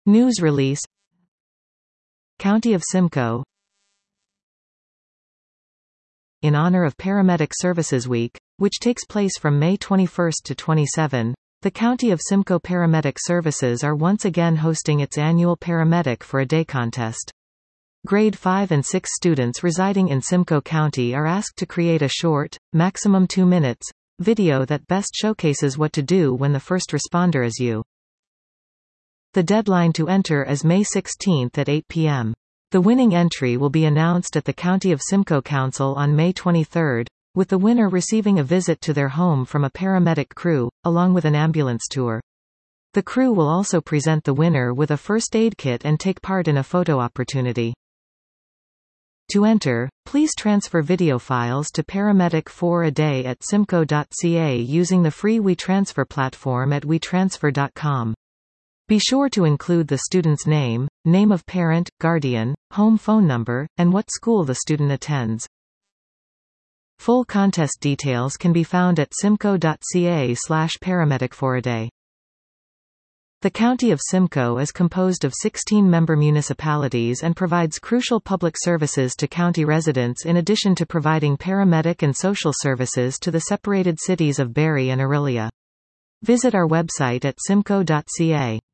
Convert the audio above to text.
News release. County of Simcoe. In honor of Paramedic Services Week, which takes place from May 21 to 27, the County of Simcoe Paramedic Services are once again hosting its annual Paramedic for a Day contest. Grade 5 and 6 students residing in Simcoe County are asked to create a short, maximum 2 minutes, video that best showcases what to do when the first responder is you. The deadline to enter is May 16 at 8 p.m. The winning entry will be announced at the County of Simcoe Council on May 23, with the winner receiving a visit to their home from a paramedic crew, along with an ambulance tour. The crew will also present the winner with a first aid kit and take part in a photo opportunity. To enter, please transfer video files to Paramedic for a Day at simcoe.ca using the free WeTransfer platform at wetransfer.com. Be sure to include the student's name, name of parent, guardian, home phone number, and what school the student attends. Full contest details can be found at simcoe.ca/paramedicforaday. The County of Simcoe is composed of 16 member municipalities and provides crucial public services to county residents in addition to providing paramedic and social services to the separated cities of Barrie and Orillia. Visit our website at simcoe.ca.